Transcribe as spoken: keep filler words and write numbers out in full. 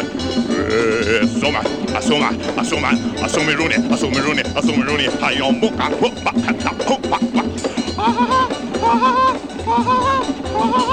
man. Soma, asoma, asoma, asome Rooney, asome Rooney, asome Rooney. Hayon boka, boka, boka, boka.